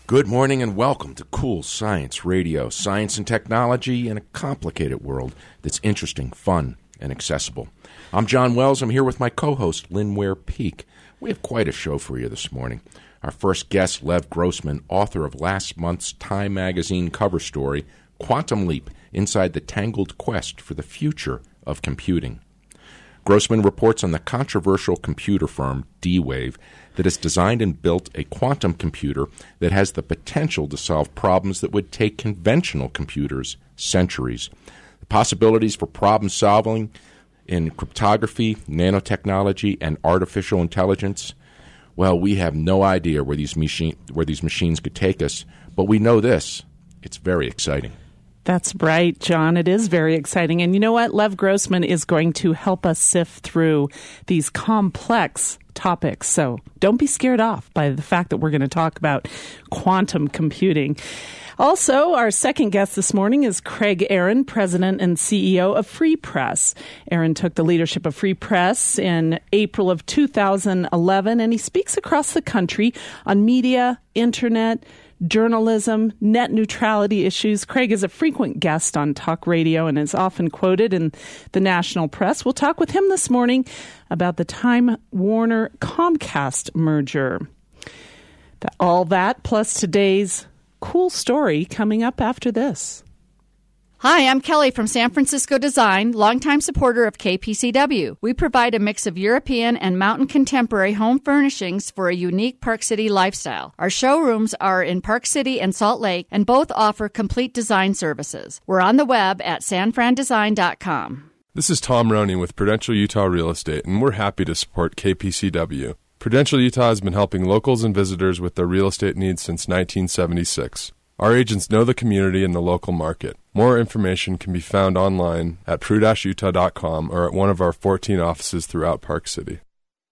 Good morning and welcome to Cool Science Radio. Science and technology in a complicated world that's interesting, fun, and accessible. I'm John Wells. I'm here with my co-host, Lynn Ware-Peak. We have quite a show for you this morning. Our first guest, Lev Grossman, author of last month's Time magazine cover story, Quantum Leap, Inside the Tangled Quest for the Future of Computing. Grossman reports on the controversial computer firm D-Wave that has designed and built a quantum computer that has the potential to solve problems that would take conventional computers centuries. The possibilities for problem solving in cryptography, nanotechnology, and artificial intelligence, well, we have no idea where these machines could take us, but we know this: it's very exciting. That's right, John. It is very exciting. And you know what? Lev Grossman is going to help us sift through these complex topics. So don't be scared off by the fact that we're going to talk about quantum computing. Also, our second guest this morning is Craig Aaron, President and CEO of Free Press. Aaron took the leadership of Free Press in April of 2011, and he speaks across the country on media, internet, journalism, net neutrality issues. Craig is a frequent guest on talk radio and is often quoted in the national press. We'll talk with him this morning about the Time Warner Comcast merger. All that plus today's cool story coming up after this. Hi, I'm Kelly from San Francisco Design, longtime supporter of KPCW. We provide a mix of European and mountain contemporary home furnishings for a unique Park City lifestyle. Our showrooms are in Park City and Salt Lake, and both offer complete design services. We're on the web at sanfrandesign.com. This is Tom Roney with Prudential Utah Real Estate, and we're happy to support KPCW. Prudential Utah has been helping locals and visitors with their real estate needs since 1976. Our agents know the community and the local market. More information can be found online at pru-utah.com or at one of our 14 offices throughout Park City.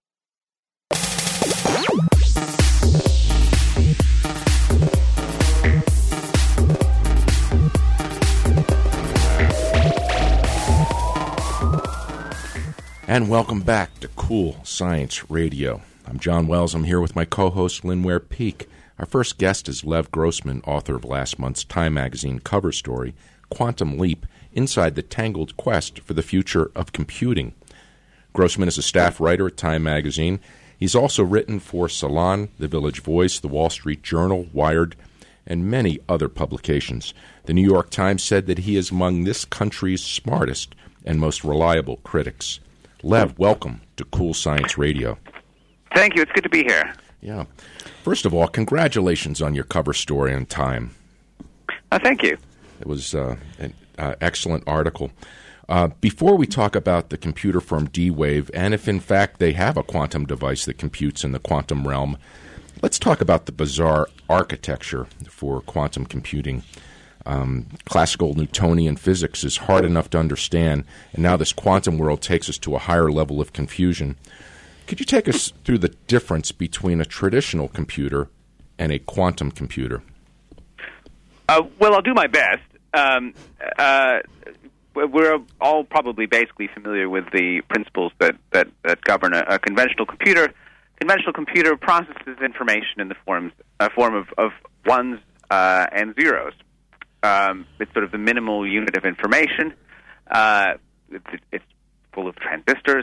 And welcome back to Cool Science Radio. I'm John Wells. I'm here with my co-host, Lynn Ware-Peak. Our first guest is Lev Grossman, author of last month's Time magazine cover story, Quantum Leap, Inside the Tangled Quest for the Future of Computing. Grossman is a staff writer at Time magazine. He's also written for Salon, The Village Voice, The Wall Street Journal, Wired, and many other publications. The New York Times said that he is among this country's smartest and most reliable critics. Lev, welcome to Cool Science Radio. Thank you. It's good to be here. Yeah. First of all, congratulations on your cover story on Time. Thank you. It was an excellent article. Before we talk about the computer firm D-Wave, and if in fact they have a quantum device that computes in the quantum realm, let's talk about the bizarre architecture for quantum computing. Classical Newtonian physics is hard enough to understand, and now this quantum world takes us to a higher level of confusion. Could you take us through the difference between a traditional computer and a quantum computer? Well, I'll do my best. We're all probably basically familiar with the principles that govern a conventional computer. Conventional computer processes information in the form of ones and zeros. It's sort of the minimal unit of information. It's full of transistors.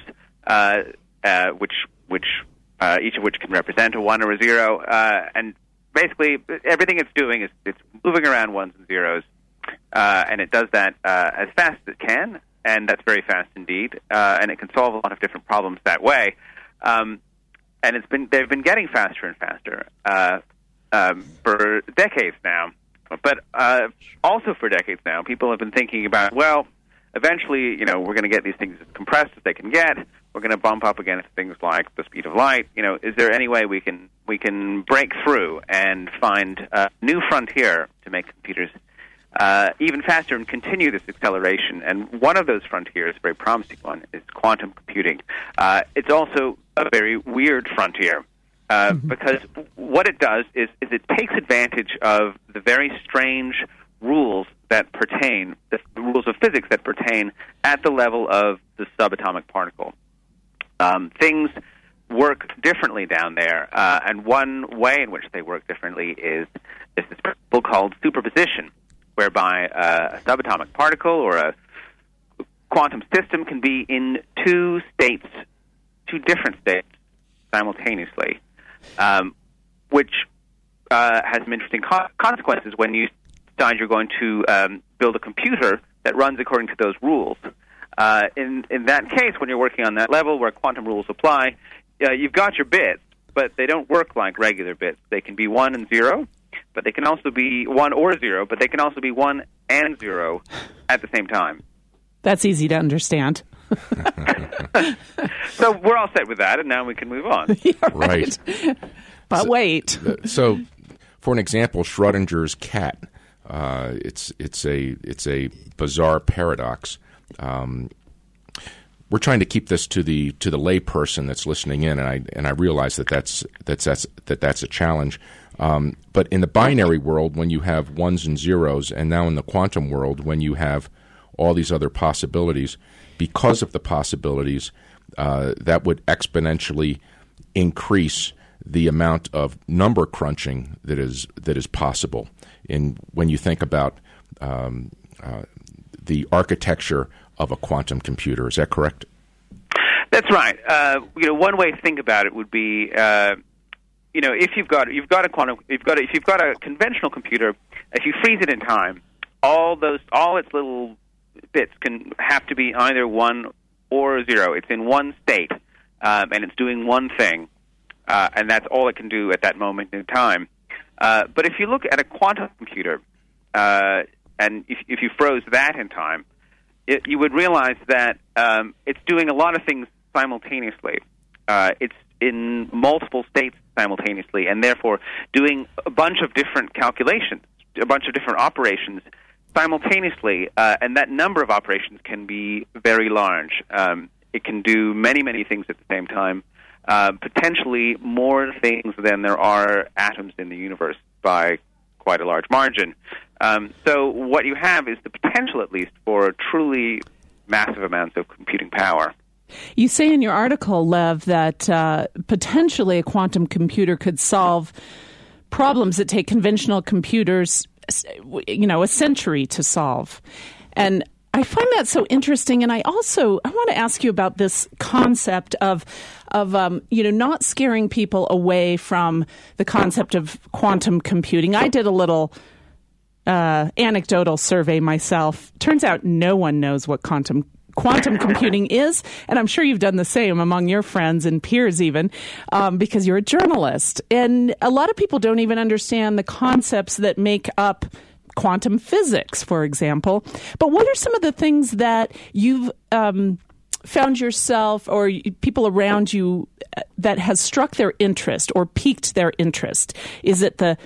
Which each of which can represent a 1 or a 0, and basically everything it's doing is it's moving around ones and zeros, and it does that as fast as it can, and that's very fast indeed, and it can solve a lot of different problems that way, and they've been getting faster and faster for decades now, but also for decades now, people have been thinking about, well, eventually, we're going to get these things as compressed as they can get. We're going to bump up against things like the speed of light. Is there any way we can break through and find a new frontier to make computers even faster and continue this acceleration? And one of those frontiers, a very promising one, is quantum computing. It's also a very weird frontier because what it does is it takes advantage of the very strange rules that pertain, the rules of physics that pertain at the level of the subatomic particle. Things work differently down there. And one way in which they work differently is this principle called superposition, whereby a subatomic particle or a quantum system can be in two different states simultaneously, which has some interesting consequences when you decide you're going to build a computer that runs according to those rules. In that case, when you're working on that level where quantum rules apply, you've got your bits, but they don't work like regular bits. They can be 1 and 0, but they can also be 1 or 0, but they can also be 1 and 0 at the same time. That's easy to understand. So we're all set with that, and now we can move on. Yeah, Right. But wait. So, for an example, Schrodinger's cat. It's a bizarre paradox. We're trying to keep this to the layperson that's listening in, and I realize that's a challenge. But in the binary world, when you have ones and zeros, and now in the quantum world, when you have all these other possibilities, because of the possibilities, that would exponentially increase the amount of number crunching that is possible. When you think about the architecture of a quantum computer, is that correct? That's right. One way to think about it would be, if you've got a conventional computer, if you freeze it in time, all its little bits can have to be either 1 or 0. It's in one state, and it's doing one thing, and that's all it can do at that moment in time. But if you look at a quantum computer, and if you froze that in time, you would realize that it's doing a lot of things simultaneously. It's in multiple states simultaneously, and therefore doing a bunch of different calculations, a bunch of different operations simultaneously, and that number of operations can be very large. It can do many, many things at the same time, potentially more things than there are atoms in the universe by quite a large margin. So what you have is the potential, at least, for truly massive amounts of computing power. You say in your article, Lev, that potentially a quantum computer could solve problems that take conventional computers, a century to solve. And I find that so interesting. And I want to ask you about this concept of not scaring people away from the concept of quantum computing. I did a little anecdotal survey myself. Turns out no one knows what quantum computing is, and I'm sure you've done the same among your friends and peers even, because you're a journalist. And a lot of people don't even understand the concepts that make up quantum physics, for example. But what are some of the things that you've found yourself or people around you that has struck their interest or piqued their interest? Is it the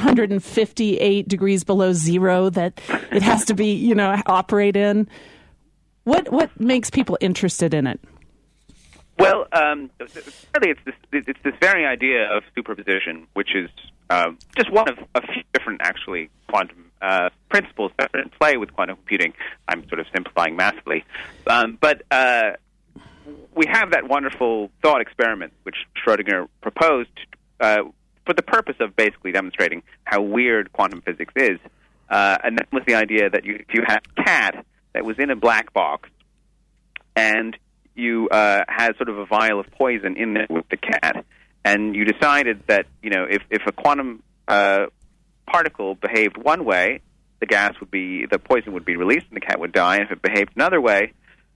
458 degrees below zero that it has to be, operate in? What makes people interested in it? Well, really, it's this very idea of superposition, which is just one of a few different, actually, quantum principles that are in play with quantum computing. I'm sort of simplifying massively. But we have that wonderful thought experiment, which Schrödinger proposed for the purpose of basically demonstrating how weird quantum physics is. And that was the idea that if you had a cat that was in a black box, and you had sort of a vial of poison in there with the cat, and you decided that if a quantum particle behaved one way, the poison would be released and the cat would die. And if it behaved another way,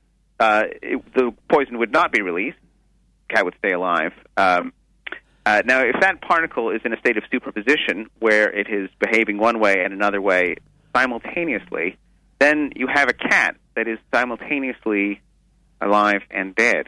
the poison would not be released. The cat would stay alive. Now, if that particle is in a state of superposition where it is behaving one way and another way simultaneously, then you have a cat that is simultaneously alive and dead.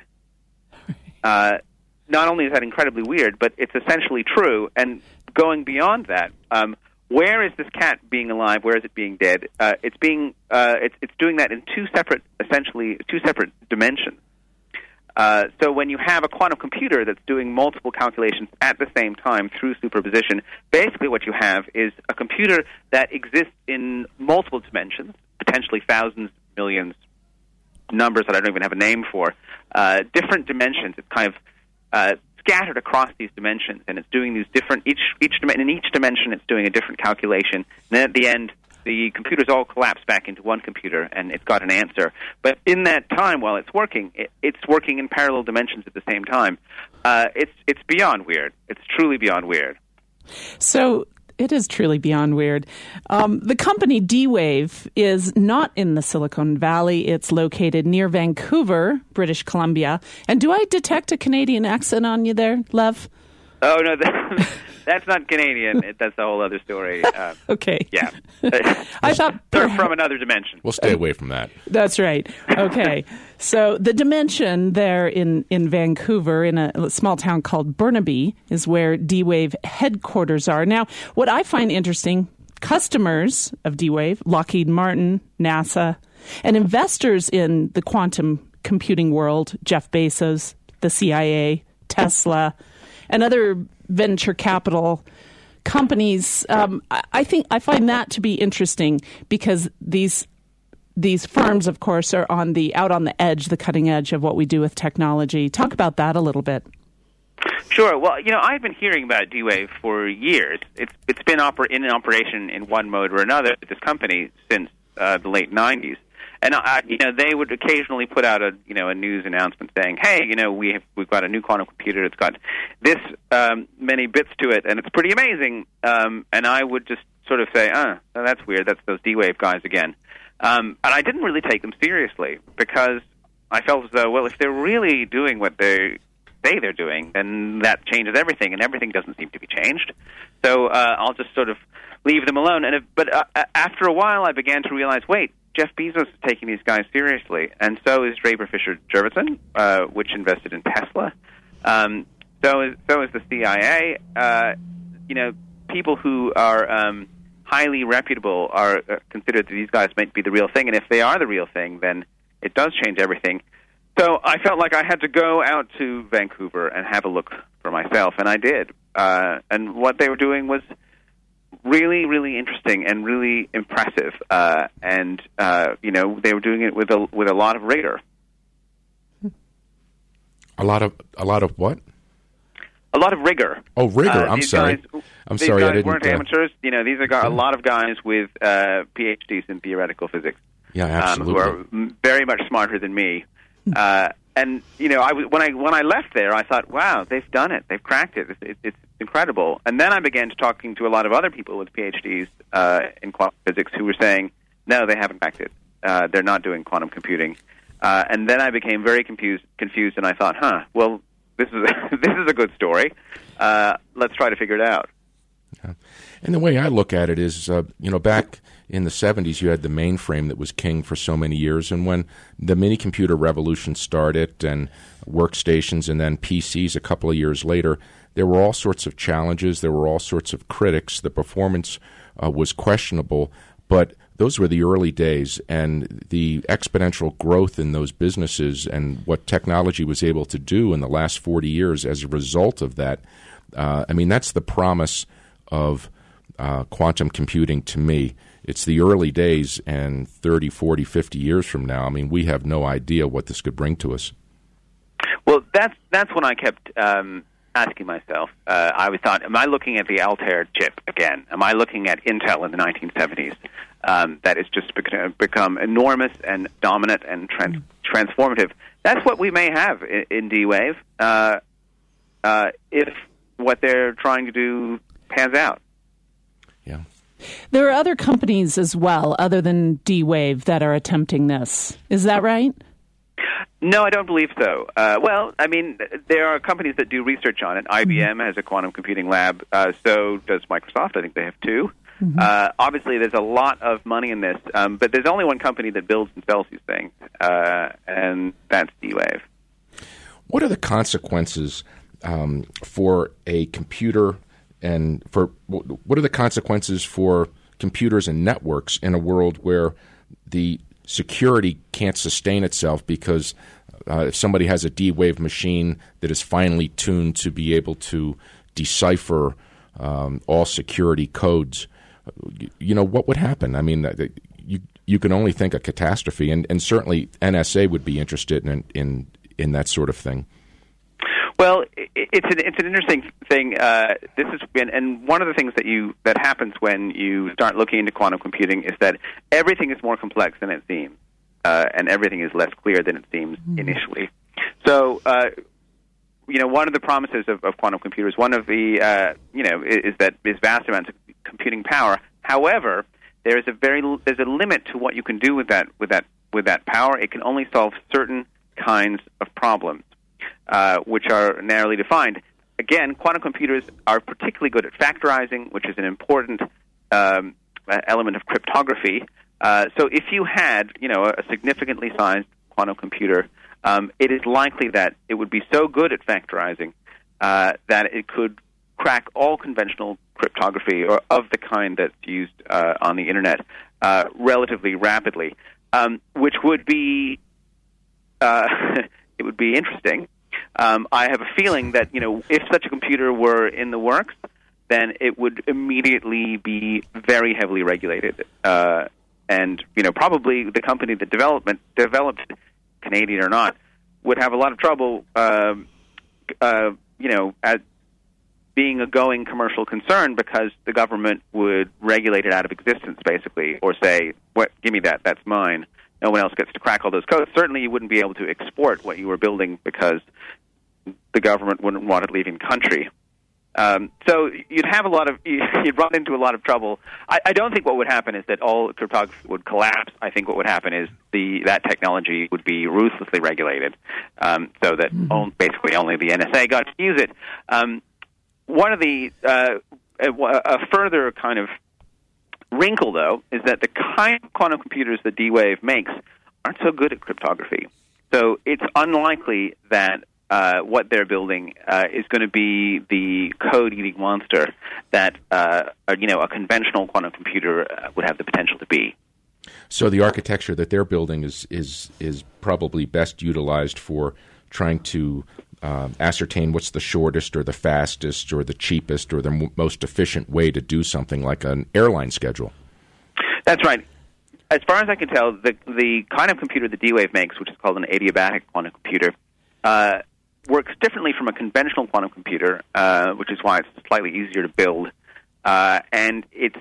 Not only is that incredibly weird, but it's essentially true. And going beyond that, where is this cat being alive? Where is it being dead? It's doing that in two separate dimensions. So when you have a quantum computer that's doing multiple calculations at the same time through superposition, basically what you have is a computer that exists in multiple dimensions, potentially thousands, millions, numbers that I don't even have a name for, different dimensions. It's kind of scattered across these dimensions, and it's doing these different in each dimension it's doing a different calculation. And then at the end, the computers all collapse back into one computer, and it's got an answer. But in that time, while it's working, it's working in parallel dimensions at the same time. It's beyond weird. It's truly beyond weird. So it is truly beyond weird. The company D-Wave is not in the Silicon Valley. It's located near Vancouver, British Columbia. And do I detect a Canadian accent on you there, Lev? Oh, no, that's not Canadian. That's a whole other story. Okay. Yeah. I thought they're from another dimension. We'll stay away from that. That's right. Okay. So the dimension there in Vancouver, in a small town called Burnaby, is where D-Wave headquarters are. Now, what I find interesting, customers of D-Wave, Lockheed Martin, NASA, and investors in the quantum computing world, Jeff Bezos, the CIA, Tesla, and other venture capital companies, I find that to be interesting because these firms, of course, are out on the edge, the cutting edge of what we do with technology. Talk about that a little bit. Sure. Well, I've been hearing about D-Wave for years. It's been in operation in one mode or another at this company since the late 90s. And they would occasionally put out a news announcement saying, "Hey, we've got a new quantum computer. It's got this many bits to it, and it's pretty amazing." And I would just sort of say, that's weird. That's those D-Wave guys again." And I didn't really take them seriously because I felt as though, well, if they're really doing what they say they're doing, then that changes everything, and everything doesn't seem to be changed. So I'll just sort of leave them alone. But after a while, I began to realize, wait, Jeff Bezos is taking these guys seriously, and so is Draper Fisher Jurvetson, which invested in Tesla. So is the CIA. People who are highly reputable are considered that these guys might be the real thing, and if they are the real thing, then it does change everything. So I felt like I had to go out to Vancouver and have a look for myself, and I did. And what they were doing was really, really interesting and really impressive, and they were doing it with a lot of rigor. A lot of what? A lot of rigor. Oh, rigor. I'm sorry. I didn't. Weren't amateurs. These are a lot of guys with PhDs in theoretical physics. Yeah, absolutely. Who are very much smarter than me. And when I left there, I thought, wow, they've done it. They've cracked it. It's incredible. And then I began talking to a lot of other people with PhDs in quantum physics who were saying, no, they haven't cracked it. They're not doing quantum computing. And then I became very confused, and I thought, well, this is a good story. Let's try to figure it out. Yeah. And the way I look at it is, back in the 70s, you had the mainframe that was king for so many years, and when the mini-computer revolution started and workstations and then PCs a couple of years later, there were all sorts of challenges. There were all sorts of critics. The performance was questionable, but those were the early days, and the exponential growth in those businesses and what technology was able to do in the last 40 years as a result of that, that's the promise of quantum computing to me. It's the early days, and 30, 40, 50 years from now, we have no idea what this could bring to us. Well, that's when I kept asking myself. I thought, am I looking at the Altair chip again? Am I looking at Intel in the 1970s? That has just become enormous and dominant and transformative. That's what we may have in D-Wave if what they're trying to do pans out. Yeah. There are other companies as well, other than D-Wave, that are attempting this. Is that right? No, I don't believe so. There are companies that do research on it. IBM has a quantum computing lab. So does Microsoft. I think they have two. Mm-hmm. Obviously, there's a lot of money in this, but there's only one company that builds and sells these things, and that's D-Wave. What are the consequences for a computer, and what are the consequences for computers and networks in a world where the security can't sustain itself because if somebody has a D-Wave machine that is finely tuned to be able to decipher all security codes, what would happen? You can only think a catastrophe, and certainly NSA would be interested in that sort of thing. Well, it's an interesting thing. This is and one of the things that happens when you start looking into quantum computing is that everything is more complex than it seems, and everything is less clear than it seems initially. So, one of the promises of quantum computers, one of the is vast amounts of computing power. However, there's a limit to what you can do with that power. It can only solve certain kinds of problems, which are narrowly defined. Again, quantum computers are particularly good at factorizing, which is an important element of cryptography. So if you had, a significantly sized quantum computer, it is likely that it would be so good at factorizing that it could crack all conventional cryptography or of the kind that's used on the Internet relatively rapidly, which would be it would be interesting. I have a feeling that, if such a computer were in the works, then it would immediately be very heavily regulated. And, probably the company that developed it, Canadian or not, would have a lot of trouble, at being a going commercial concern because the government would regulate it out of existence, basically, or say, give me that, that's mine. No one else gets to crack all those codes. Certainly you wouldn't be able to export what you were building because the government wouldn't want it leaving country. So you'd run into a lot of trouble. I don't think what would happen is that all cryptography would collapse. I think what would happen is that technology would be ruthlessly regulated, so that basically only the NSA got to use it. One of the a further kind of wrinkle, though, is that the kind of quantum computers that D-Wave makes aren't so good at cryptography. So it's unlikely that what they're building is going to be the code-eating monster that a conventional quantum computer would have the potential to be. So the architecture that they're building is probably best utilized for trying to ascertain what's the shortest or the fastest or the cheapest or the most efficient way to do something like an airline schedule. That's right. As far as I can tell, the kind of computer that D-Wave makes, which is called an adiabatic quantum computer, works differently from a conventional quantum computer, which is why it's slightly easier to build. And it's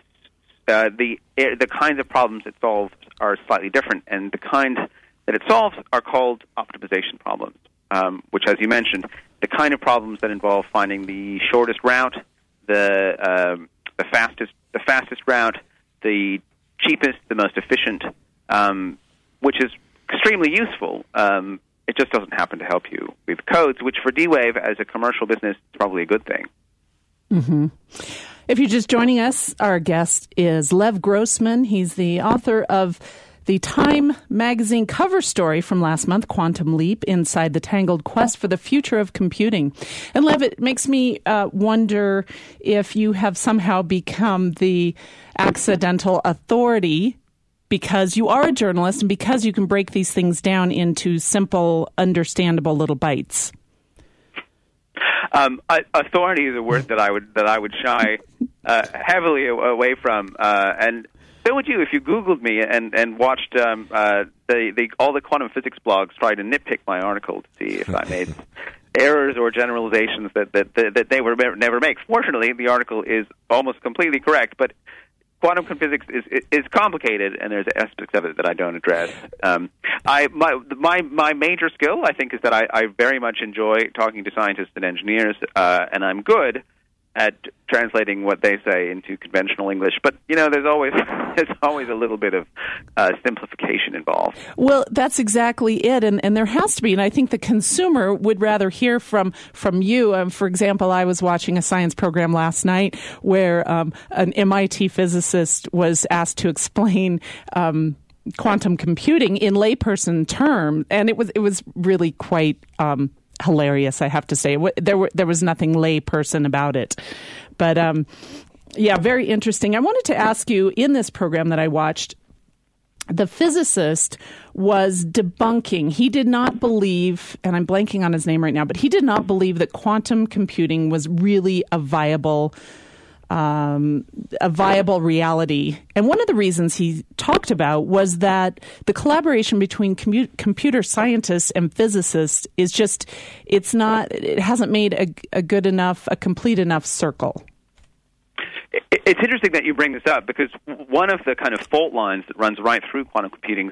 the kinds of problems it solves are slightly different, and the kind that it solves are called optimization problems. Which, as you mentioned, the kind of problems that involve finding the shortest route, the fastest route, the cheapest, the most efficient, which is extremely useful. It just doesn't happen to help you with codes, which for D-Wave as a commercial business is probably a good thing. Mm-hmm. If you're just joining us, our guest is Lev Grossman. He's the author of the Time magazine cover story from last month, Quantum Leap, Inside the Tangled Quest for the Future of Computing. And Lev, it makes me wonder if you have somehow become the accidental authority because you are a journalist and because you can break these things down into simple, understandable little bites. Authority is a word that I would shy heavily away from, and so would you if you Googled me and watched all the quantum physics blogs try to nitpick my article to see if I made errors or generalizations that they would never make. Fortunately, the article is almost completely correct, but quantum physics is complicated, and there's aspects of it that I don't address. My major skill, I think, is that I very much enjoy talking to scientists and engineers, and I'm good at translating what they say into conventional English. But, there's always a little bit of simplification involved. Well, that's exactly it, and there has to be. And I think the consumer would rather hear from you. For example, I was watching a science program last night where an MIT physicist was asked to explain quantum computing in layperson terms, and it was really quite hilarious, I have to say. There was nothing layperson about it. But, very interesting. I wanted to ask you, in this program that I watched, the physicist was debunking. He did not believe, and I'm blanking on his name right now, but he did not believe that quantum computing was really a viable a viable reality. And one of the reasons he talked about was that the collaboration between computer scientists and physicists is just, it hasn't made a complete enough circle. It's interesting that you bring this up, because one of the kind of fault lines that runs right through quantum computing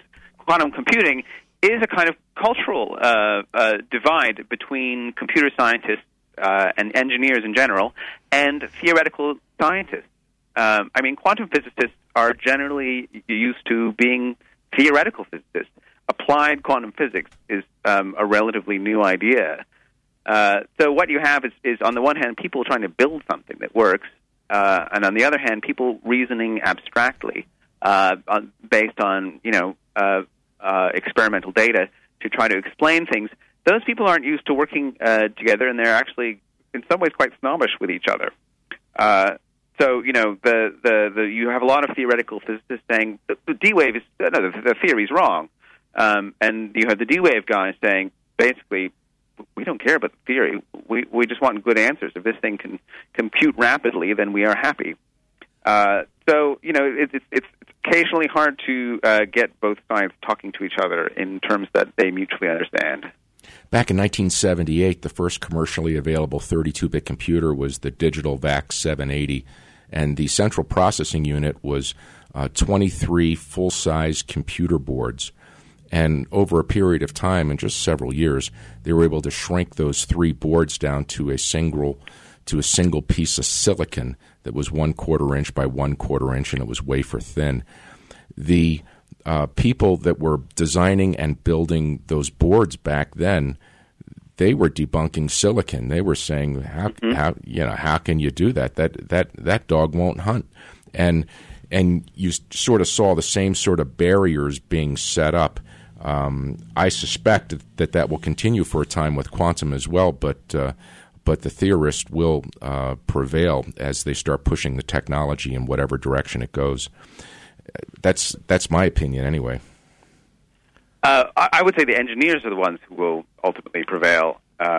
is a kind of cultural divide between computer scientists and engineers in general and theoretical scientists. Quantum physicists are generally used to being theoretical physicists. Applied quantum physics is a relatively new idea. So what you have is, on the one hand, people trying to build something that works, and on the other hand, people reasoning abstractly based on experimental data to try to explain things. Those people aren't used to working together, and they're actually, in some ways, quite snobbish with each other. So you have a lot of theoretical physicists saying the D-wave is the theory's wrong, and you have the D-wave guys saying basically, we don't care about the theory. We just want good answers. If this thing can compute rapidly, then we are happy. So it's occasionally hard to get both sides talking to each other in terms that they mutually understand. Back in 1978, the first commercially available 32-bit computer was the Digital VAX 780, and the central processing unit was 23 full-size computer boards. And over a period of time, in just several years, they were able to shrink those 3 boards down to a single piece of silicon that was 1/4 inch by 1/4 inch, and it was wafer thin. The people that were designing and building those boards back then, they were debunking silicon. They were saying, how can you do that? That dog won't hunt. And you sort of saw the same sort of barriers being set up. I suspect that will continue for a time with quantum as well, but the theorists will prevail as they start pushing the technology in whatever direction it goes. That's my opinion, anyway. I would say the engineers are the ones who will ultimately prevail,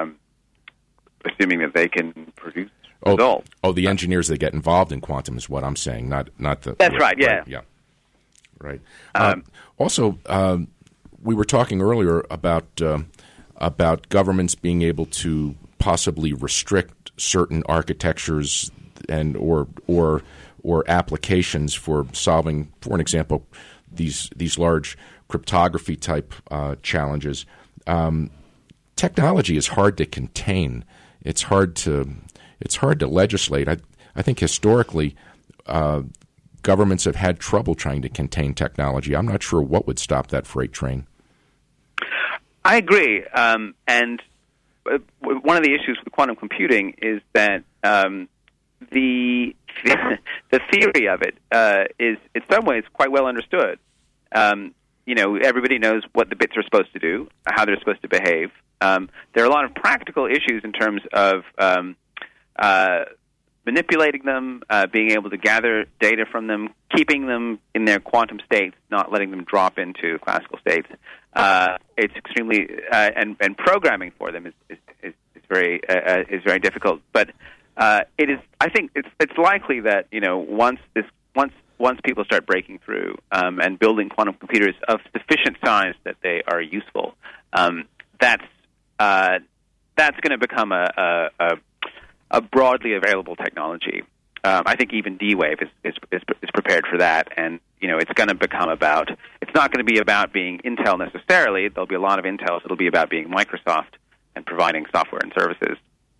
assuming that they can produce results. The engineers that get involved in quantum is what I'm saying, not the. That's right. Yeah. Right. Also. We were talking earlier about governments being able to possibly restrict certain architectures and or applications for solving, for an example, these large cryptography type challenges. Technology is hard to contain. It's hard to legislate. I think historically, governments have had trouble trying to contain technology. I'm not sure what would stop that freight train. I agree, and one of the issues with quantum computing is that the theory of it is, in some ways, quite well understood. Everybody knows what the bits are supposed to do, how they're supposed to behave. There are a lot of practical issues in terms of manipulating them, being able to gather data from them, keeping them in their quantum states, not letting them drop into classical states. It's extremely and programming for them is very difficult. But it is. I think it's likely that once people start breaking through and building quantum computers of sufficient size that they are useful, that's going to become a broadly available technology. I think even D-Wave is prepared for that, and it's going to become about. It's not going to be about being Intel necessarily. There'll be a lot of Intels. It'll be about being Microsoft and providing software and services.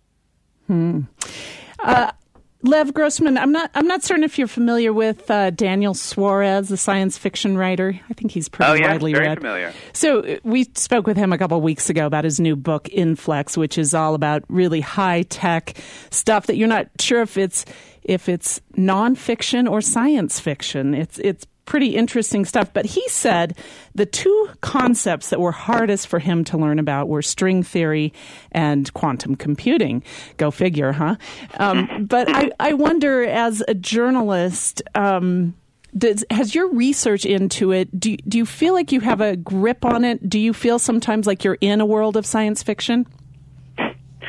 Lev Grossman, I'm not certain if you're familiar with Daniel Suarez, the science fiction writer. I think he's pretty widely read. Very familiar. So we spoke with him a couple of weeks ago about his new book, Inflex, which is all about really high-tech stuff that you're not sure if it's nonfiction or science fiction. It's pretty interesting stuff. But he said the 2 concepts that were hardest for him to learn about were string theory and quantum computing. Go figure, huh? But I wonder, as a journalist, has your research into it, do you feel like you have a grip on it? Do you feel sometimes like you're in a world of science fiction?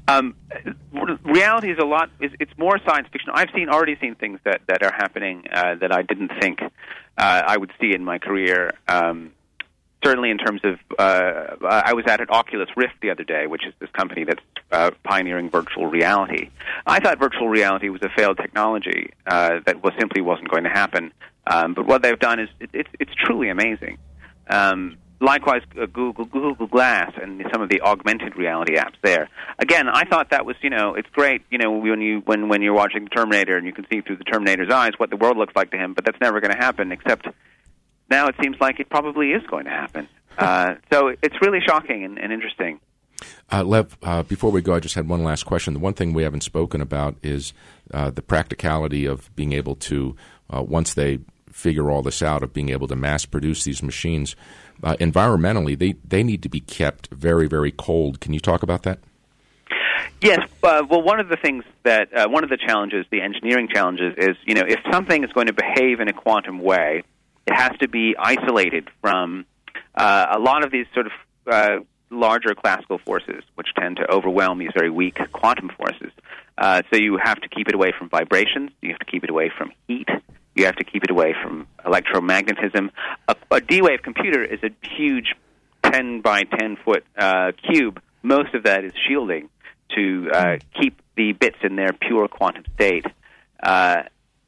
Reality is it's more science fiction. I've already seen things that are happening that I didn't think I would see in my career. Certainly in terms of, I was at Oculus Rift the other day, which is this company that's pioneering virtual reality. I thought virtual reality was a failed technology that simply wasn't going to happen. But what they've done is it's truly amazing. Likewise, Google Glass and some of the augmented reality apps there. Again, I thought that was, it's great, when you're watching the Terminator and you can see through the Terminator's eyes what the world looks like to him, but that's never going to happen, except now it seems like it probably is going to happen. So it's really shocking and interesting. Lev, before we go, I just had one last question. The one thing we haven't spoken about is the practicality of being able to, once they figure all this out, of being able to mass produce these machines. Environmentally, they need to be kept very, very cold. Can you talk about that? Yes. Well, one of the things that one of the challenges, the engineering challenges, is if something is going to behave in a quantum way, it has to be isolated from a lot of these sort of larger classical forces, which tend to overwhelm these very weak quantum forces. So you have to keep it away from vibrations. You have to keep it away from heat. You have to keep it away from electromagnetism. A D-Wave computer is a huge 10 by 10 foot cube. Most of that is shielding to keep the bits in their pure quantum state. So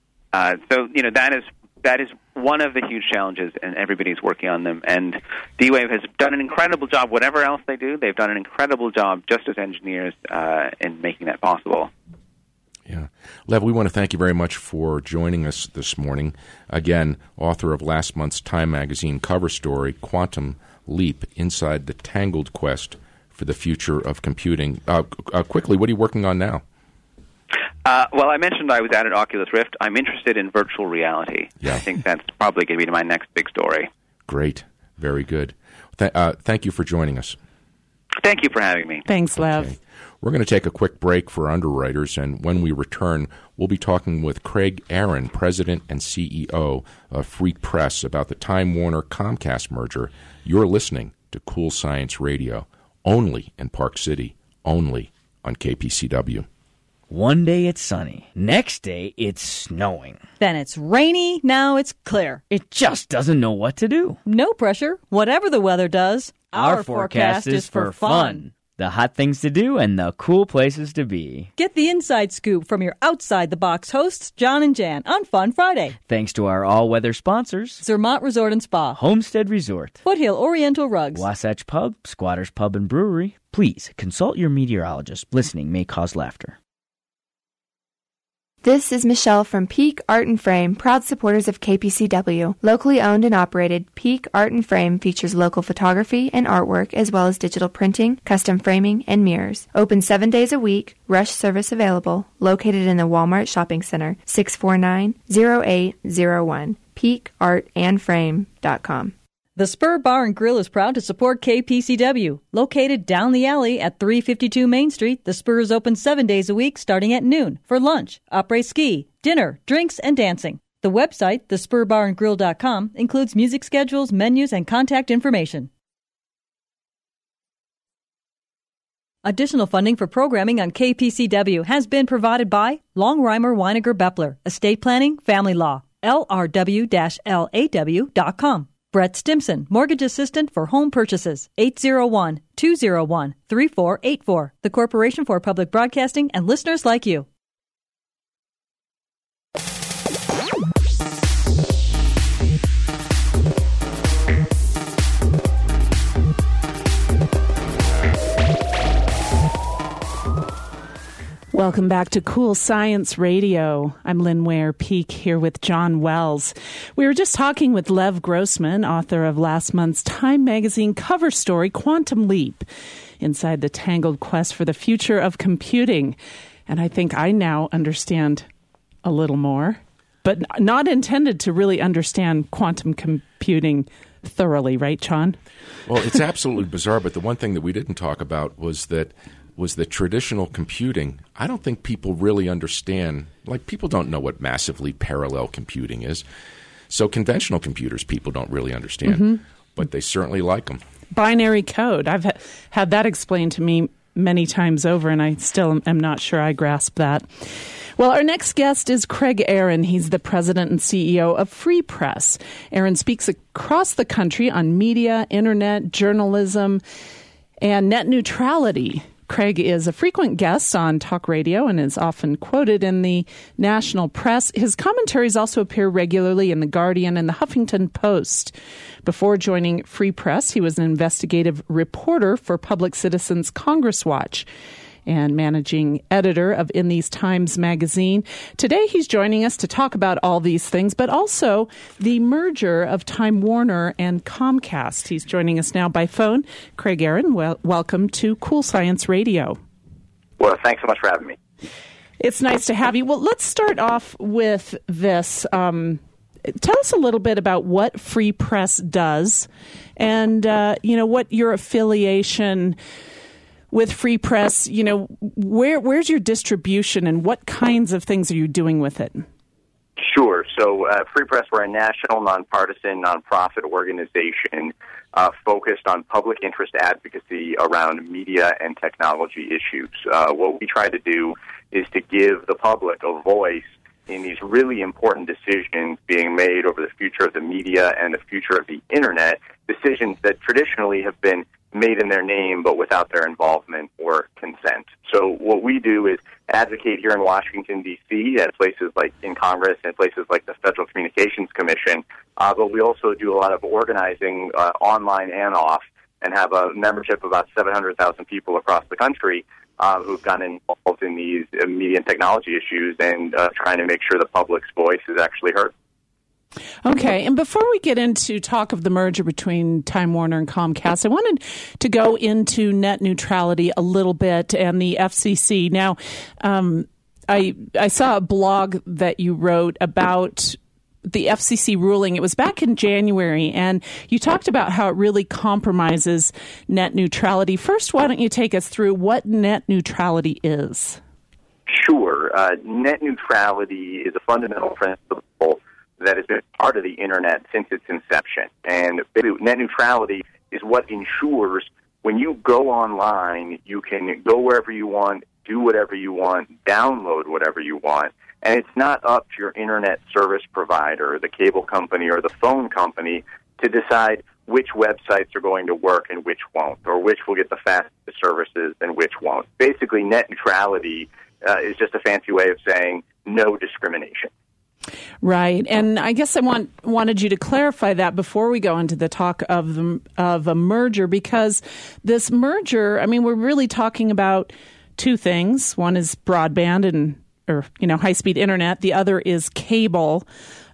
that is one of the huge challenges, and everybody's working on them. And D-Wave has done an incredible job. Whatever else they do, they've done an incredible job just as engineers in making that possible. Yeah. Lev, we want to thank you very much for joining us this morning. Again, author of last month's Time magazine cover story, Quantum Leap, Inside the Tangled Quest for the Future of Computing. Quickly, what are you working on now? Well, I mentioned I was at Oculus Rift. I'm interested in virtual reality. Yeah. I think that's probably going to be my next big story. Great. Very good. Thank you for joining us. Thank you for having me. Thanks, Lev. Okay. We're going to take a quick break for underwriters, and when we return, we'll be talking with Craig Aaron, President and CEO of Free Press, about the Time Warner-Comcast merger. You're listening to Cool Science Radio, only in Park City, only on KPCW. One day it's sunny, next day it's snowing. Then it's rainy, now it's clear. It just doesn't know what to do. No pressure, whatever the weather does. Our forecast is for fun. The hot things to do and the cool places to be. Get the inside scoop from your outside-the-box hosts, John and Jan, on Fun Friday. Thanks to our all-weather sponsors, Zermatt Resort and Spa, Homestead Resort, Foothill Oriental Rugs, Wasatch Pub, Squatters Pub and Brewery. Please consult your meteorologist. Listening may cause laughter. This is Michelle from Peak Art and Frame, proud supporters of KPCW. Locally owned and operated, Peak Art and Frame features local photography and artwork, as well as digital printing, custom framing, and mirrors. Open 7 days a week, rush service available. Located in the Walmart Shopping Center, 649-0801. PeakArtandFrame.com. The Spur Bar and Grill is proud to support KPCW. Located down the alley at 352 Main Street, the Spur is open 7 days a week starting at noon for lunch, après-ski, dinner, drinks, and dancing. The website, thespurbarandgrill.com, includes music schedules, menus, and contact information. Additional funding for programming on KPCW has been provided by Longreimer Weiniger Beppler, Estate Planning, Family Law, LRW-LAW.com. Brett Stimson, Mortgage Assistant for Home Purchases, 801-201-3484. The Corporation for Public Broadcasting and listeners like you. Welcome back to Cool Science Radio. I'm Lynn Ware-Peak here with John Wells. We were just talking with Lev Grossman, author of last month's Time magazine cover story, Quantum Leap, Inside the Tangled Quest for the Future of Computing. And I think I now understand a little more, but not intended to really understand quantum computing thoroughly, right, John? Well, it's absolutely bizarre, but the one thing that we didn't talk about was that traditional computing, I don't think people really understand. Like, people don't know what massively parallel computing is. So conventional computers, people don't really understand, but they certainly like them. Binary code. I've had that explained to me many times over, and I still am not sure I grasp that. Well, our next guest is Craig Aaron. He's the president and CEO of Free Press. Aaron speaks across the country on media, internet, journalism, and net neutrality. Craig is a frequent guest on talk radio and is often quoted in the national press. His commentaries also appear regularly in The Guardian and The Huffington Post. Before joining Free Press, he was an investigative reporter for Public Citizens Congress Watch and managing editor of In These Times magazine. Today, he's joining us to talk about all these things, but also the merger of Time Warner and Comcast. He's joining us now by phone. Craig Aaron, welcome to Cool Science Radio. Well, thanks so much for having me. It's nice to have you. Well, let's start off with this. Tell us a little bit about what Free Press does and, what your affiliation with Free Press, where's your distribution and what kinds of things are you doing with it? Sure. So Free Press, we're a national, nonpartisan, nonprofit organization focused on public interest advocacy around media and technology issues. What we try to do is to give the public a voice in these really important decisions being made over the future of the media and the future of the Internet, decisions that traditionally have been made in their name but without their involvement or consent. So what we do is advocate here in Washington, D.C., at places like in Congress and places like the Federal Communications Commission, but we also do a lot of organizing online and off and have a membership of about 700,000 people across the country who've gotten involved in these media and technology issues and trying to make sure the public's voice is actually heard. Okay, and before we get into talk of the merger between Time Warner and Comcast, I wanted to go into net neutrality a little bit and the FCC. Now, I saw a blog that you wrote about the FCC ruling. It was back in January, and you talked about how it really compromises net neutrality. First, why don't you take us through what net neutrality is? Sure. Net neutrality is a fundamental principle that has been part of the Internet since its inception. And net neutrality is what ensures when you go online, you can go wherever you want, do whatever you want, download whatever you want, and it's not up to your Internet service provider, the cable company or the phone company, to decide which websites are going to work and which won't, or which will get the fastest services and which won't. Basically, net neutrality is just a fancy way of saying no discrimination. Right, and I guess I wanted you to clarify that before we go into the talk of a merger, because this merger, I mean, we're really talking about two things. One is broadband or high-speed internet. The other is cable.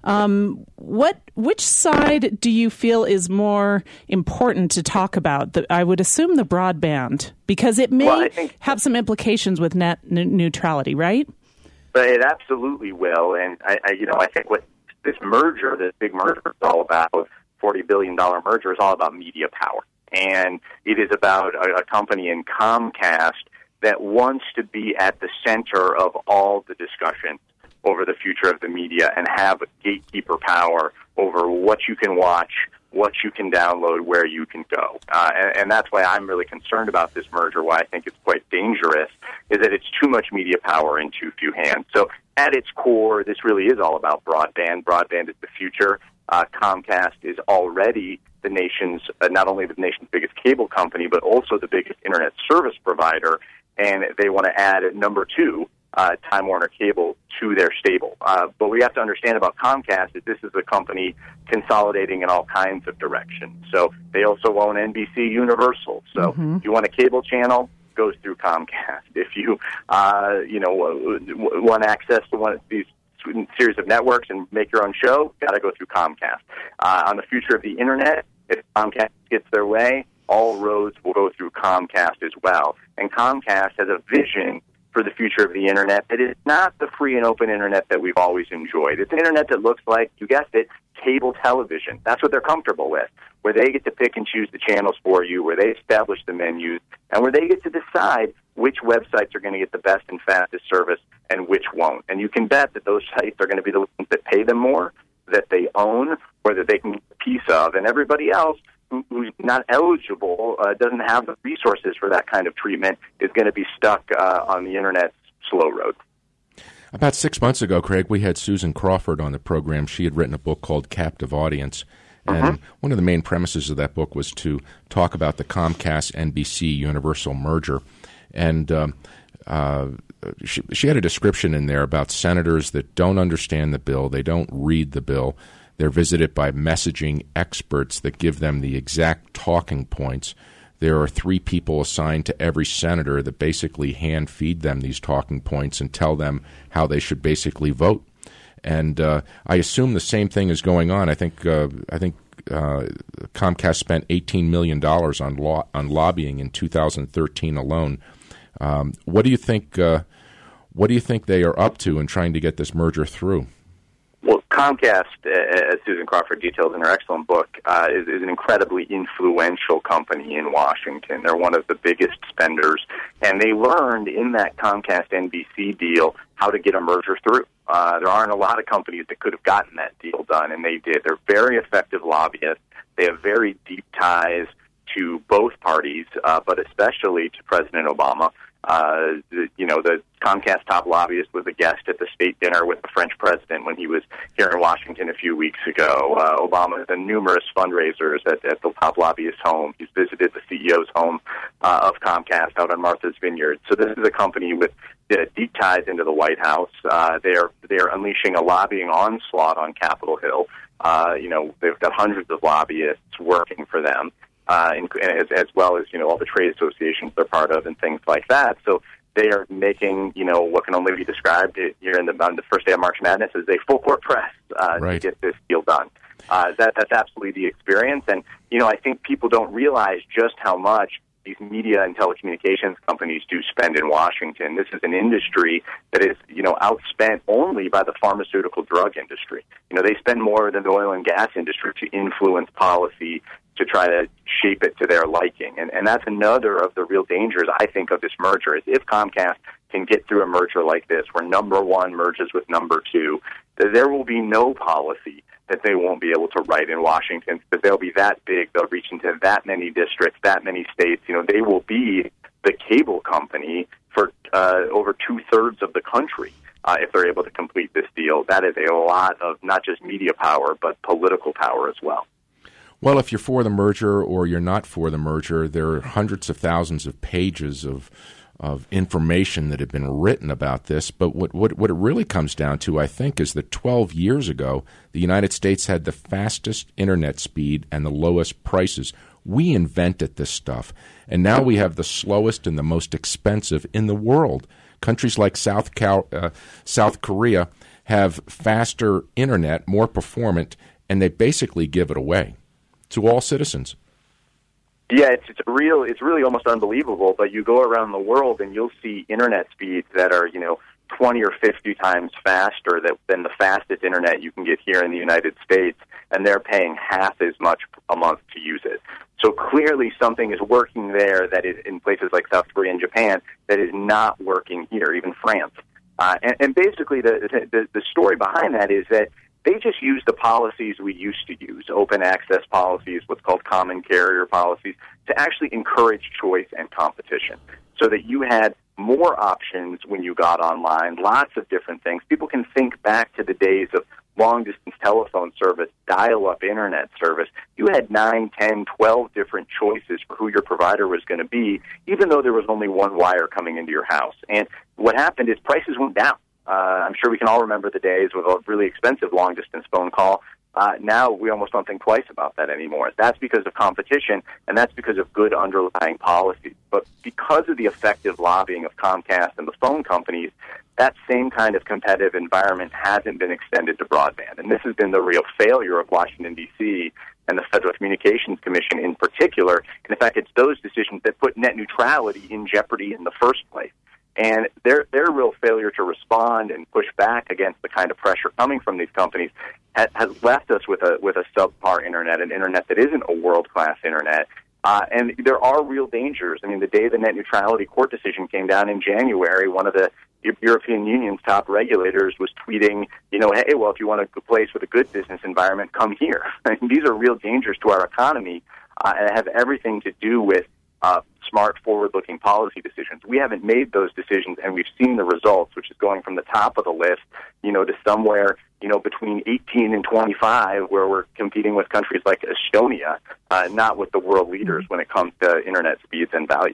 Which side do you feel is more important to talk about? I would assume the broadband, because it may have some implications with net neutrality, right? But it absolutely will, and I think what this merger, this big merger, is all about, $40 billion merger, is all about media power, and it is about a company in Comcast that wants to be at the center of all the discussion over the future of the media and have gatekeeper power over what you can watch, what you can download, where you can go. And that's why I'm really concerned about this merger, why I think it's quite dangerous, is that it's too much media power in too few hands. So at its core, this really is all about broadband. Broadband is the future. Comcast is already the nation's, not only the nation's biggest cable company, but also the biggest Internet service provider, and they want to add number two, Time Warner Cable, to their stable. But we have to understand about Comcast that this is a company consolidating in all kinds of directions. So they also own NBC Universal. So if you want a cable channel, goes through Comcast. If you want access to one of these series of networks and make your own show, got to go through Comcast. On the future of the Internet, if Comcast gets their way, all roads will go through Comcast as well. And Comcast has a vision for the future of the Internet that is not the free and open Internet that we've always enjoyed. It's an Internet that looks like, you guessed it, cable television. That's what they're comfortable with, where they get to pick and choose the channels for you, where they establish the menus, and where they get to decide which websites are going to get the best and fastest service and which won't. And you can bet that those sites are going to be the ones that pay them more, that they own, or that they can get a piece of, and everybody else who's not eligible, doesn't have the resources for that kind of treatment, is going to be stuck on the Internet's slow road. About 6 months ago, Craig, we had Susan Crawford on the program. She had written a book called Captive Audience. And one of the main premises of that book was to talk about the Comcast-NBC Universal merger. And she had a description in there about senators that don't understand the bill. They don't read the bill. They're visited by messaging experts that give them the exact talking points. There are 3 people assigned to every senator that basically hand feed them these talking points and tell them how they should basically vote. And I assume the same thing is going on. I think Comcast spent $18 million on lobbying in 2013 alone. What do you think? What do you think they are up to in trying to get this merger through? Well, Comcast, as Susan Crawford details in her excellent book, is an incredibly influential company in Washington. They're one of the biggest spenders, and they learned in that Comcast-NBC deal how to get a merger through. There aren't a lot of companies that could have gotten that deal done, and they did. They're very effective lobbyists. They have very deep ties to both parties, but especially to President Obama. The Comcast top lobbyist was a guest at the state dinner with the French president when he was here in Washington a few weeks ago. Obama has done numerous fundraisers at the top lobbyist's home. He's visited the CEO's home of Comcast out on Martha's Vineyard. So this is a company with deep ties into the White House. They're unleashing a lobbying onslaught on Capitol Hill. They've got hundreds of lobbyists working for them. As well as, all the trade associations they're part of and things like that. So they are making, what can only be described here on the first day of March Madness as a full court press to get this deal done. That's absolutely the experience. And, I think people don't realize just how much these media and telecommunications companies do spend in Washington. This is an industry that is, outspent only by the pharmaceutical drug industry. They spend more than the oil and gas industry to influence policy, to try to shape it to their liking. And that's another of the real dangers, I think, of this merger, is if Comcast can get through a merger like this, where number one merges with number two, there will be no policy that they won't be able to write in Washington, because they'll be that big, they'll reach into that many districts, that many states. They will be the cable company for over 2/3 of the country. If they're able to complete this deal, that is a lot of not just media power, but political power as well. Well, if you're for the merger or you're not for the merger, there are hundreds of thousands of pages of information that have been written about this. But what it really comes down to, I think, is that 12 years ago, the United States had the fastest internet speed and the lowest prices. We invented this stuff, and now we have the slowest and the most expensive in the world. Countries like South Korea have faster internet, more performant, and they basically give it away to all citizens. Yeah, it's really almost unbelievable. But you go around the world and you'll see internet speeds that are 20 or 50 times faster than the fastest internet you can get here in the United States, and they're paying half as much a month to use it. So clearly something is working there that is in places like South Korea and Japan that is not working here, even France. And basically the story behind that is that they just use the policies we used to use, open access policies, what's called common carrier policies, to actually encourage choice and competition, so that you had more options when you got online, lots of different things. People can think back to the days of long-distance telephone service, dial-up internet service. You had 9, 10, 12 different choices for who your provider was going to be, even though there was only one wire coming into your house. And what happened is prices went down. I'm sure we can all remember the days with a really expensive long-distance phone call. Now we almost don't think twice about that anymore. That's because of competition, and that's because of good underlying policies. But because of the effective lobbying of Comcast and the phone companies, that same kind of competitive environment hasn't been extended to broadband. And this has been the real failure of Washington, D.C., and the Federal Communications Commission in particular. And in fact, it's those decisions that put net neutrality in jeopardy in the first place. And their real failure to respond and push back against the kind of pressure coming from these companies has left us with a subpar internet, an internet that isn't a world-class internet. And there are real dangers. I mean, the day the net neutrality court decision came down in January, one of the European Union's top regulators was tweeting, hey, well, if you want a place with a good business environment, come here. I mean, these are real dangers to our economy. and have everything to do with smart, forward-looking policy decisions. We haven't made those decisions, and we've seen the results, which is going from the top of the list, to somewhere, between 18 and 25, where we're competing with countries like Estonia, not with the world leaders when it comes to Internet speeds and value.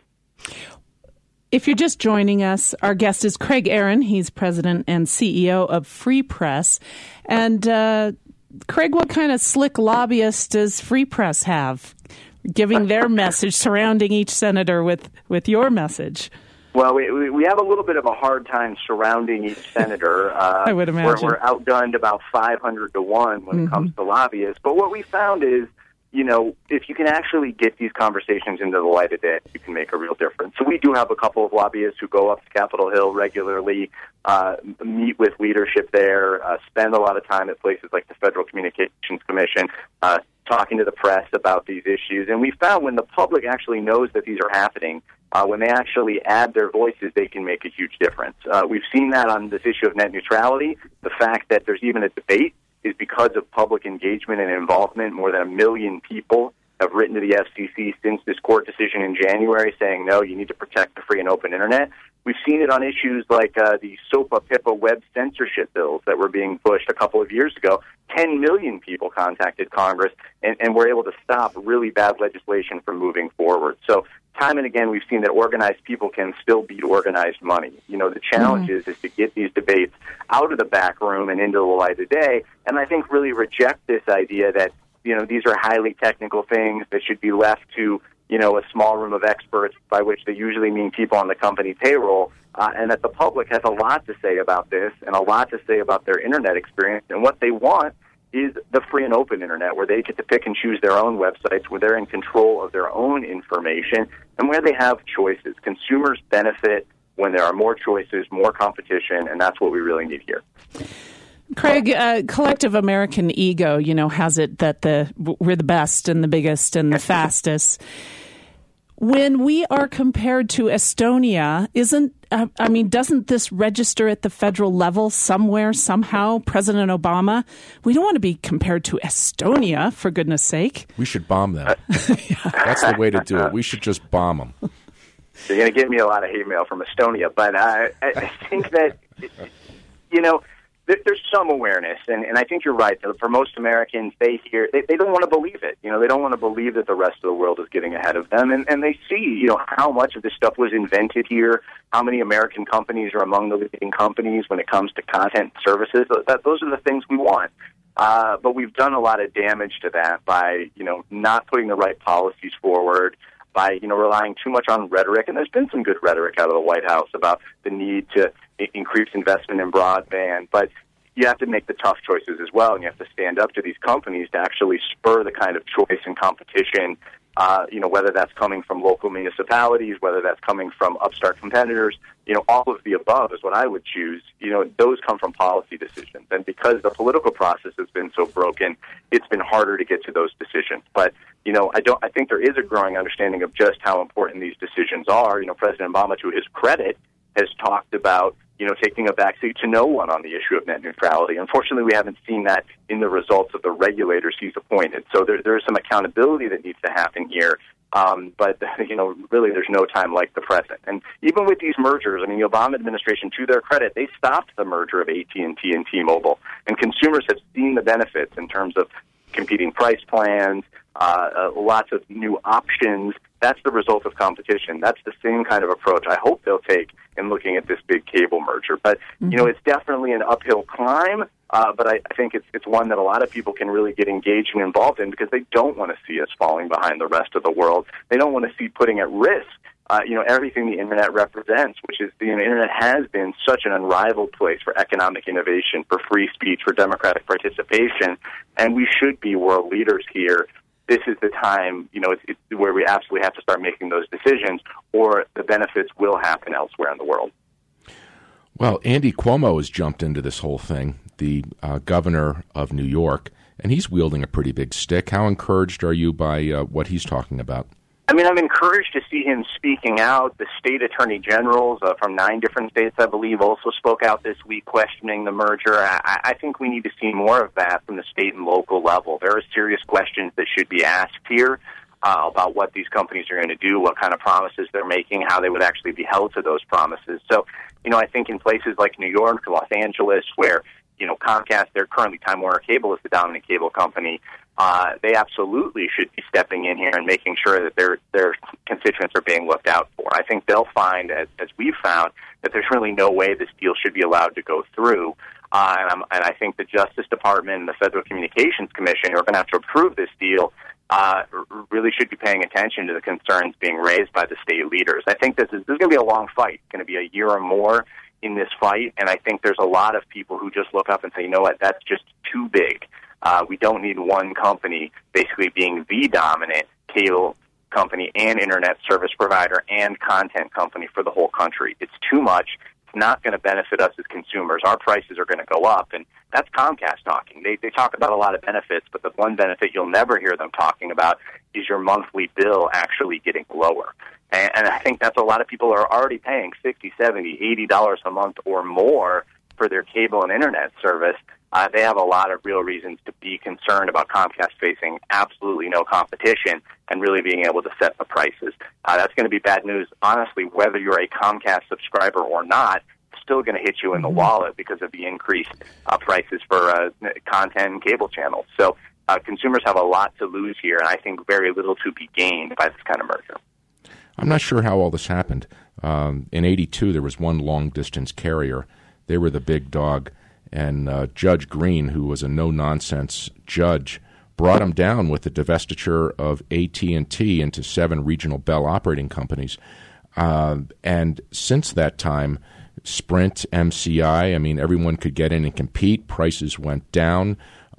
If you're just joining us, our guest is Craig Aaron. He's president and CEO of Free Press. And Craig, what kind of slick lobbyist does Free Press have, giving their message, surrounding each senator with your message? Well, we have a little bit of a hard time surrounding each senator. I would imagine. We're outgunned about 500 to 1 when it comes to lobbyists. But what we found is, if you can actually get these conversations into the light of day, you can make a real difference. So we do have a couple of lobbyists who go up to Capitol Hill regularly, meet with leadership there, spend a lot of time at places like the Federal Communications Commission, talking to the press about these issues. And we found when the public actually knows that these are happening, when they actually add their voices, they can make a huge difference. We've seen that on this issue of net neutrality. The fact that there's even a debate is because of public engagement and involvement. More than 1 million people have written to the FCC since this court decision in January saying, no, you need to protect the free and open Internet. We've seen it on issues like the SOPA-PIPA web censorship bills that were being pushed a couple of years ago. 10 million people contacted Congress and were able to stop really bad legislation from moving forward. So time and again, we've seen that organized people can still beat organized money. The challenge is to get these debates out of the back room and into the light of day, and I think really reject this idea that, these are highly technical things that should be left to, a small room of experts, by which they usually mean people on the company payroll, and that the public has a lot to say about this and a lot to say about their Internet experience, and what they want is the free and open Internet, where they get to pick and choose their own websites, where they're in control of their own information, and where they have choices. Consumers benefit when there are more choices, more competition, and that's what we really need here. Craig, collective American ego, has it that we're the best and the biggest and the fastest. When we are compared to Estonia, doesn't this register at the federal level somewhere, somehow? President Obama, we don't want to be compared to Estonia, for goodness sake. We should bomb them. That's the way to do it. We should just bomb them. You're going to give me a lot of hate mail from Estonia, but I think that, there's some awareness, and I think you're right. For most Americans, they don't want to believe it. They don't want to believe that the rest of the world is getting ahead of them, and they see, how much of this stuff was invented here, how many American companies are among the leading companies when it comes to content services. Those are the things we want. But we've done a lot of damage to that by, not putting the right policies forward, by, relying too much on rhetoric. And there's been some good rhetoric out of the White House about the need to increase investment in broadband. But you have to make the tough choices as well, and you have to stand up to these companies to actually spur the kind of choice and competition, whether that's coming from local municipalities, whether that's coming from upstart competitors, all of the above is what I would choose. Those come from policy decisions. And because the political process has been so broken, it's been harder to get to those decisions. But, I think there is a growing understanding of just how important these decisions are. President Obama, to his credit, has talked about, taking a backseat to no one on the issue of net neutrality. Unfortunately, we haven't seen that in the results of the regulators he's appointed. So there is some accountability that needs to happen here. But, really there's no time like the present. And even with these mergers, the Obama administration, to their credit, they stopped the merger of AT&T and T-Mobile. And consumers have seen the benefits in terms of competing price plans, lots of new options. That's the result of competition. That's the same kind of approach I hope they'll take in looking at this big cable merger. But, it's definitely an uphill climb, but I think it's one that a lot of people can really get engaged and involved in because they don't want to see us falling behind the rest of the world. They don't want to see putting at risk, everything the Internet represents, which is the Internet has been such an unrivaled place for economic innovation, for free speech, for democratic participation, and we should be world leaders here. This is the time, it's where we absolutely have to start making those decisions, or the benefits will happen elsewhere in the world. Well, Andy Cuomo has jumped into this whole thing, the governor of New York, and he's wielding a pretty big stick. How encouraged are you by what he's talking about? I'm encouraged to see him speaking out. The state attorney generals from 9 different states, I believe, also spoke out this week questioning the merger. I think we need to see more of that from the state and local level. There are serious questions that should be asked here. about what these companies are going to do, what kind of promises they're making, how they would actually be held to those promises. So, I think in places like New York, Los Angeles, where, Comcast, they're currently Time Warner Cable is the dominant cable company, they absolutely should be stepping in here and making sure that their constituents are being looked out for. I think they'll find, as we've found, that there's really no way this deal should be allowed to go through. And I think the Justice Department and the Federal Communications Commission are going to have to approve this deal. Really should be paying attention to the concerns being raised by the state leaders. I think this is going to be a long fight. It's going to be a year or more in this fight, and I think there's a lot of people who just look up and say, you know what, that's just too big. We don't need one company basically being the dominant cable company and internet service provider and content company for the whole country. It's too much. It's not going to benefit us as consumers. Our prices are going to go up, and that's Comcast talking. They talk about a lot of benefits, but the one benefit you'll never hear them talking about is your monthly bill actually getting lower. And I think that's a lot of people are already paying $60, $70, $80 a month or more for their cable and internet service. They have a lot of real reasons to be concerned about Comcast facing absolutely no competition and really being able to set the prices. That's going to be bad news, honestly, whether you're a Comcast subscriber or not. It's still going to hit you in the wallet because of the increased prices for content and cable channels. So consumers have a lot to lose here, and I think very little to be gained by this kind of merger. I'm not sure how all this happened. In 82, there was one long-distance carrier. They were the big dog. And Judge Green, who was a no-nonsense judge, brought him down with the divestiture of AT&T into 7 regional Bell operating companies. And since that time, Sprint, MCI, I mean, everyone could get in and compete. Prices went down.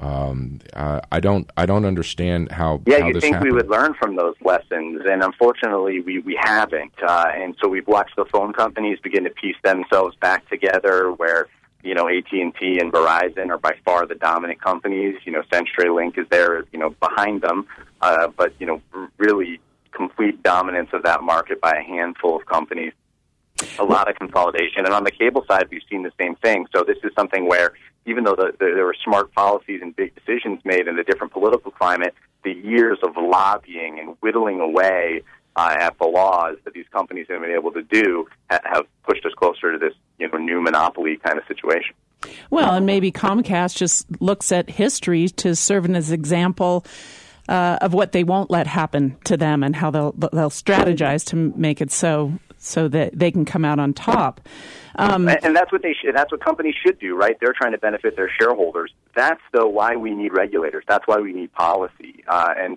I don't understand how. Yeah, how you think happened. We would learn from those lessons, and unfortunately, we haven't. And so we've watched the phone companies begin to piece themselves back together, where AT&T and Verizon are by far the dominant companies. CenturyLink is there, behind them, but really complete dominance of that market by a handful of companies. A lot of consolidation, and on the cable side, we've seen the same thing. So this is something where, even though there were smart policies and big decisions made in a different political climate, the years of lobbying and whittling away at the laws that these companies have been able to do have pushed us closer to this new monopoly kind of situation. Well, and maybe Comcast just looks at history to serve as an example of what they won't let happen to them and how they'll strategize to make it so that they can come out on top. And that's what that's what companies should do, right? They're trying to benefit their shareholders. That's though why we need regulators. That's why we need policy.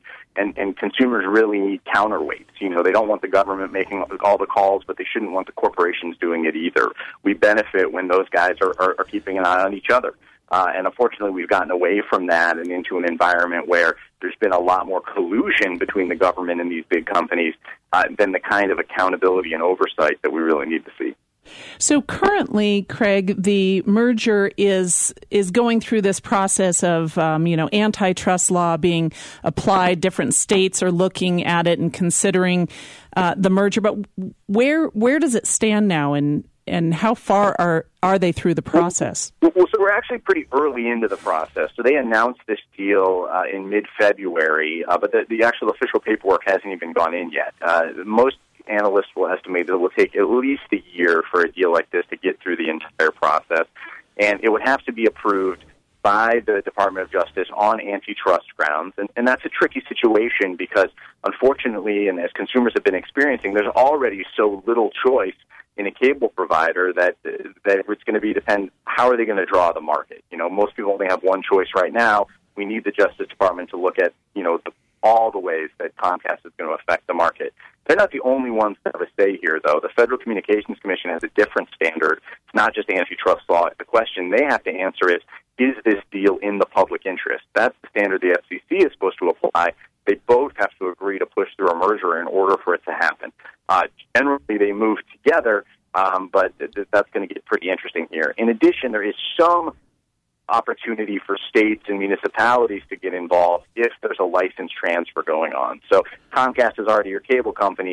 And consumers really need counterweights. They don't want the government making all the calls, but they shouldn't want the corporations doing it either. We benefit when those guys are keeping an eye on each other. And unfortunately, we've gotten away from that and into an environment where there's been a lot more collusion between the government and these big companies than the kind of accountability and oversight that we really need to see. So currently, Craig, the merger is going through this process of antitrust law being applied. Different states are looking at it and considering the merger. But where does it stand now, and how far are they through the process? Well, so we're actually pretty early into the process. So they announced this deal in mid-February, but the actual official paperwork hasn't even gone in yet. Most analysts will estimate that it will take at least a year for a deal like this to get through the entire process, and it would have to be approved by the Department of Justice on antitrust grounds, and that's a tricky situation because, unfortunately, and as consumers have been experiencing, there's already so little choice in a cable provider that it's going to depend how are they going to draw the market. Most people only have one choice right now. We need the Justice Department to look at all the ways that Comcast is going to affect the market. They're not the only ones that have a say here, though. The Federal Communications Commission has a different standard. It's not just antitrust law. The question they have to answer is this deal in the public interest? That's the standard the FCC is supposed to apply. They both have to agree to push through a merger in order for it to happen. Generally, they move together, but that's going to get pretty interesting here. In addition, there is some opportunity for states and municipalities to get involved if there's a license transfer going on. So Comcast is already your cable company.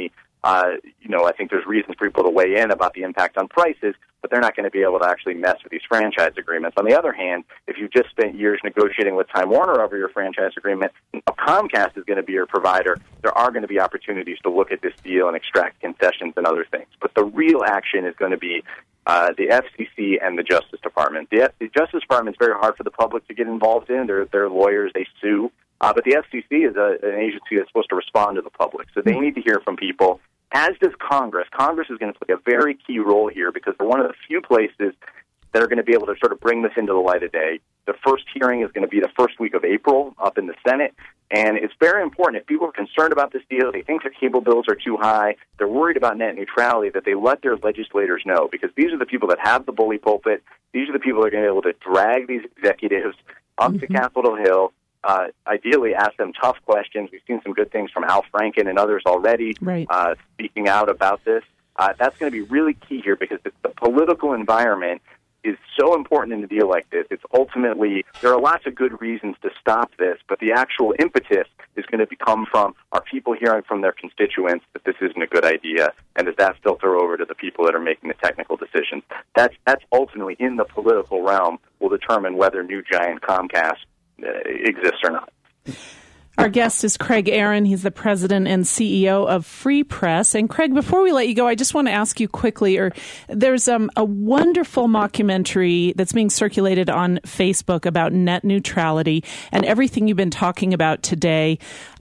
I think there's reasons for people to weigh in about the impact on prices, but they're not going to be able to actually mess with these franchise agreements. On the other hand, if you've just spent years negotiating with Time Warner over your franchise agreement, Comcast is going to be your provider, there are going to be opportunities to look at this deal and extract concessions and other things. But the real action is going to be the FCC and the Justice Department. The Justice Department is very hard for the public to get involved in. They're lawyers, they sue. But the FCC is an agency that's supposed to respond to the public. So they need to hear from people, as does Congress. Congress is going to play a very key role here because they're one of the few places that are going to be able to sort of bring this into the light of day. The first hearing is going to be the first week of April up in the Senate, and it's very important. If people are concerned about this deal, they think their cable bills are too high, they're worried about net neutrality, that they let their legislators know, because these are the people that have the bully pulpit. These are the people that are going to be able to drag these executives up to Capitol Hill, ideally ask them tough questions. We've seen some good things from Al Franken and others already speaking out about this. That's going to be really key here because the political environment is so important in a deal like this. It's ultimately, there are lots of good reasons to stop this, but the actual impetus is going to come from our people hearing from their constituents that this isn't a good idea, and does that filter over to the people that are making the technical decisions. That's ultimately in the political realm will determine whether new giant Comcast exists or not. Our guest is Craig Aaron. He's the president and CEO of Free Press. And Craig, before we let you go, I just want to ask you quickly, there's a wonderful mockumentary that's being circulated on Facebook about net neutrality and everything you've been talking about today.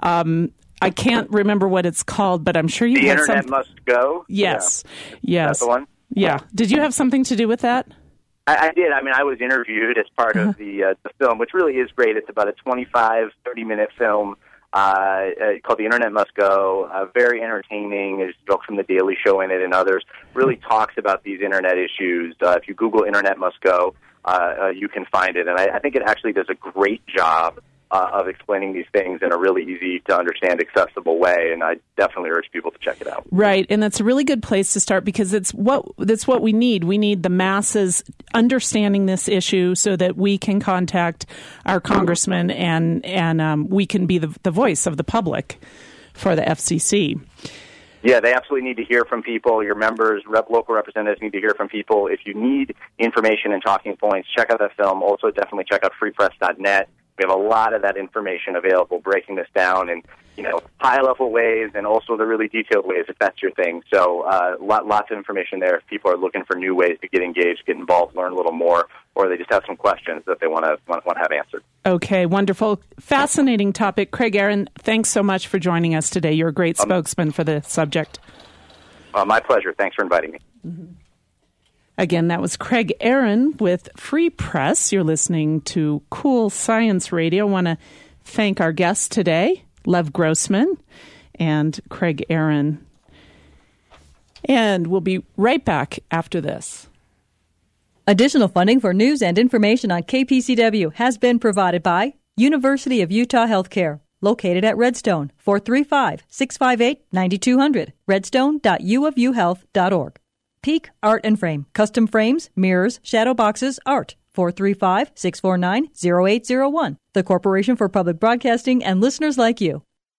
I can't remember what it's called, but I'm sure you have Internet Must Go? Yes. Yeah. Yes. That's the one? Yeah. Did you have something to do with that? I did. I mean, I was interviewed as part of the film, which really is great. It's about a 25, 30-minute film called The Internet Must Go. Very entertaining. There's jokes from The Daily Show in it and others. Really talks about these Internet issues. If you Google Internet Must Go, you can find it. And I think it actually does a great job of explaining these things in a really easy-to-understand, accessible way, and I definitely urge people to check it out. Right, and that's a really good place to start because it's what we need. We need the masses understanding this issue so that we can contact our congressman and we can be the voice of the public for the FCC. Yeah, they absolutely need to hear from people. Your members, local representatives need to hear from people. If you need information and talking points, check out that film. Also, definitely check out freepress.net. We have a lot of that information available, breaking this down in high-level ways and also the really detailed ways, if that's your thing. So lots of information there if people are looking for new ways to get engaged, get involved, learn a little more, or they just have some questions that they want to have answered. Okay, wonderful. Fascinating topic. Craig Aaron, thanks so much for joining us today. You're a great spokesman for the subject. My pleasure. Thanks for inviting me. Mm-hmm. Again, that was Craig Aaron with Free Press. You're listening to Cool Science Radio. I want to thank our guests today, Lev Grossman and Craig Aaron. And we'll be right back after this. Additional funding for news and information on KPCW has been provided by University of Utah Healthcare, located at Redstone, 435-658-9200, redstone.uofuhealth.org. Peak Art and Frame, custom frames, mirrors, shadow boxes, art, 435-649-0801. The Corporation for Public Broadcasting and listeners like you.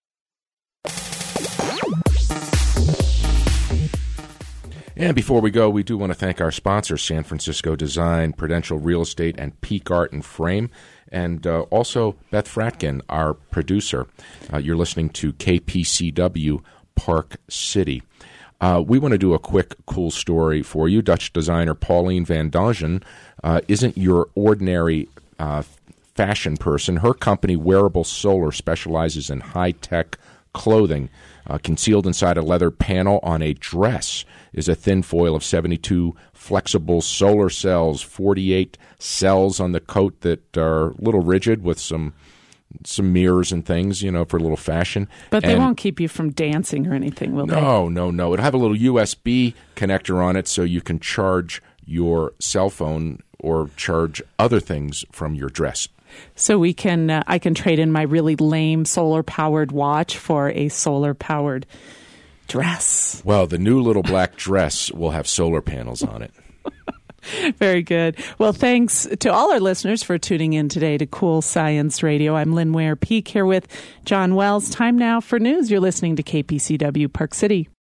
And before we go, we do want to thank our sponsors, San Francisco Design, Prudential Real Estate, and Peak Art and Frame, and also Beth Fratkin, our producer. You're listening to KPCW Park City. We want to do a quick, cool story for you. Dutch designer Pauline van Dongen isn't your ordinary fashion person. Her company, Wearable Solar, specializes in high-tech clothing. Concealed inside a leather panel on a dress is a thin foil of 72 flexible solar cells, 48 cells on the coat that are a little rigid with some mirrors and things, for a little fashion. But they won't keep you from dancing or anything, will they? No. It'll have a little USB connector on it so you can charge your cell phone or charge other things from your dress. So I can trade in my really lame solar-powered watch for a solar-powered dress. Well, the new little black dress will have solar panels on it. Very good. Well, thanks to all our listeners for tuning in today to Cool Science Radio. I'm Lynn Ware Peak here with John Wells. Time now for news. You're listening to KPCW Park City.